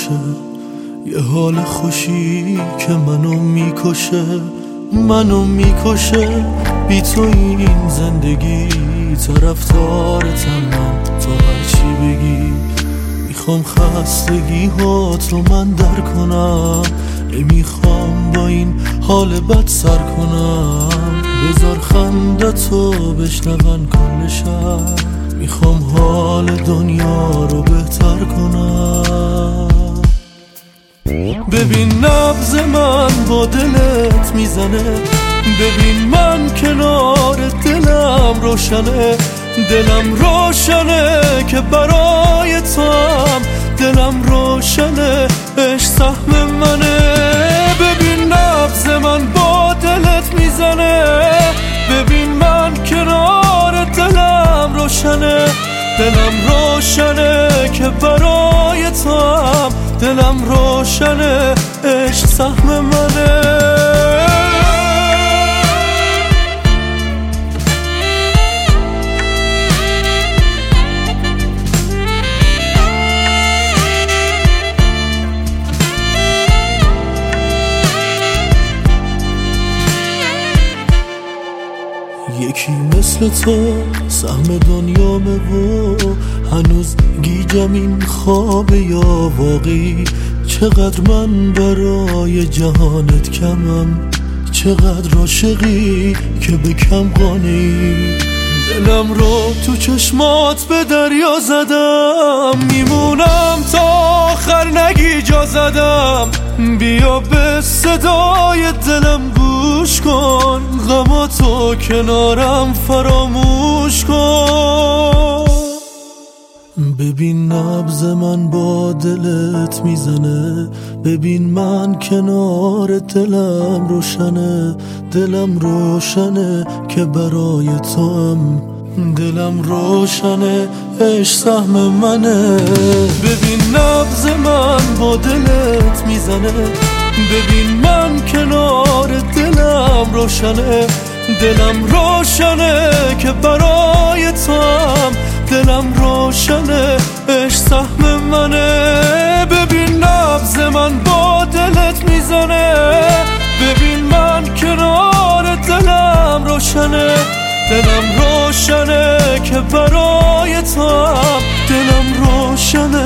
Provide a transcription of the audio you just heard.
باشه، یه حال خوشی که منو میکشه. بی تو این زندگی طرفدارتم من، تو هرچی بگی. میخوام خستگی ها تو من در کنم، نمیخوام با این حال بد سر کنم. بذار خنده تو بشنون کل شهر، میخوام حال دنیا رو بهتر کنم. ببین نبض من با دلت میزنه، ببین من کنار دلم روشنه. دلم روشنه که برای تو هم، دلم روشنه عشق سهم منه. ببین نبض من با دلت میزنه، ببین من کنار دلم روشنه. دلم روشنه که برای تو هم، دلم روشنه عشق سهم منه. یکی مثل تو سهم دنیامه و هنوز گیجم این خوابه یا واقعی. چقدر من برای جهانت کمم، چقدر عاشقی که به کم قانعی. دلم رو تو چشمات به دریا زدم، میمونم تا آخر نگی جا زدم. بیا به صدای دلم گوش کن، غماتو کنارم فراموش کن. ببین نبض من با دلت میزنه، ببین من کنار دلم روشنه. دلم روشنه که برای تو هم، دلم روشنه عشق سهم منه. ببین نبض من با دلت میزنه، ببین من کنار دلم روشنه. دلم روشنه که برای تو هم، دلم روشنه عشق سهم منه. ببین نبض من با دلت میزنه، ببین من کنار دلم روشنه. دلم روشنه که برای تو هم، دلم روشنه